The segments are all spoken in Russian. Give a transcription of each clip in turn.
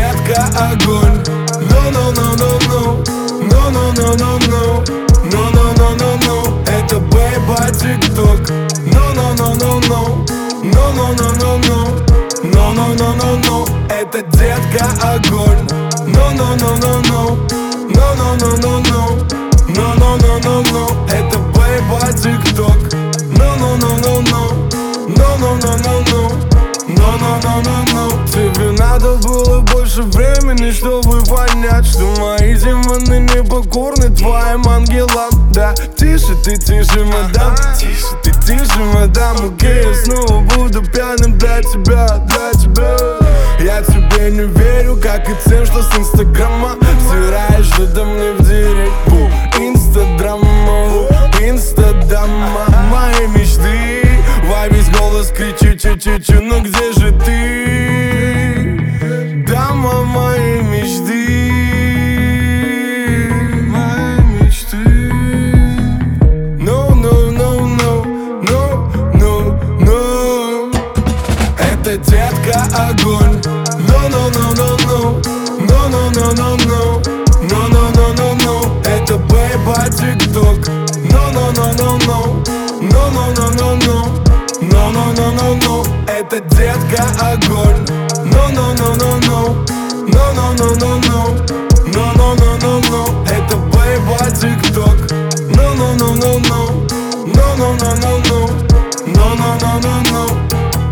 детка огонь. No-no-no-no-no, no-no-no-no-no, no-no-no-no-no. Это бейба тик-ток. No-no-no-no-no, no-no-no-no-no, no-no-no-no-no. Это детка огонь. No-no-no-no-no, no-no-no-no-no, no-no-no-no-no. Это бейба тик-ток. No-no-no-no-no, no-no-no-no-no, no-no-no-no-no. Тебе надо было больше времени, чтобы понять, что мои демоны непокорны твоим ангелам. Да, тише ты, тише, мадам, тише ты, тише, мадам. Окей, я снова буду пьяным для тебя, для тебя. Я тебе не верю, как и тем, что с инстаграма стираешь что-то мне в директ. Инстадрама, инстадама, мои мечты. Во весь голос кричу, чу-чу-чу, ну где же ты? Дама моей мечты, моей мечты. No, no, no, no, no, no, no. Это детка огонь. No, no, no, no, no, no, no, no, no, no, no, no, no, no, no. Это бейба тик-ток. No, no, no, no, no, no, no, no, no, no, no, no, no, no, no. Это детка огонь. No, no, no, no, no, no, no, no, no, no, no, no, no, no, no. Это бейба тик-ток. No, no, no, no, no, no, no, no, no, no, no, no, no, no, no.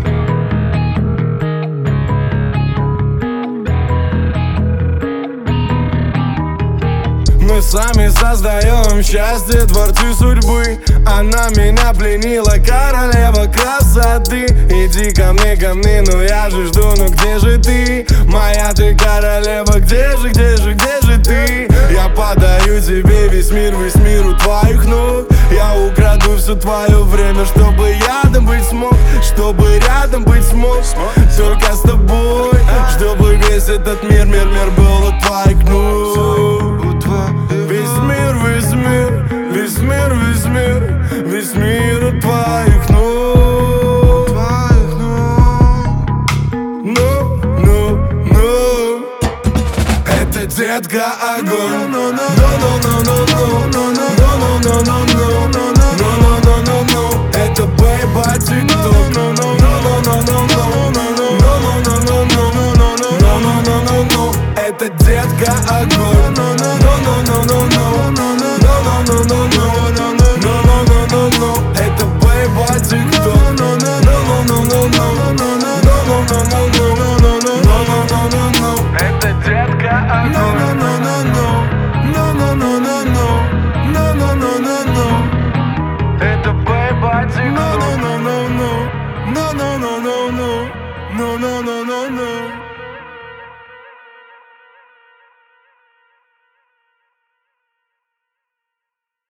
Мы сами создаем счастье, творцы судьбы. Она меня пленила, королева красоты. Иди ко мне, но я же жду, ну где же ты? Моя ты королева, где же ты? Я подарю тебе весь мир у твоих ног. Я украду все твое время, чтобы рядом быть смог, чтобы рядом быть смог. Только с тобой, чтобы весь этот мир был у твоих ног. Весь мир, весь мир, весь мир, весь мир, весь мир у твоих ног. No, no, no. Это детка огонь. No, no, no, no, no, no, no, no, no, no, no, no, no, no, no. Это бейба тик-ток. No, no, no, no, no, no, no, no, no, no, no, no, no, no, no. Это детка огонь. No, no, no, no, no, no, no, no, no, no, no, no, no, no, no, no, no, no.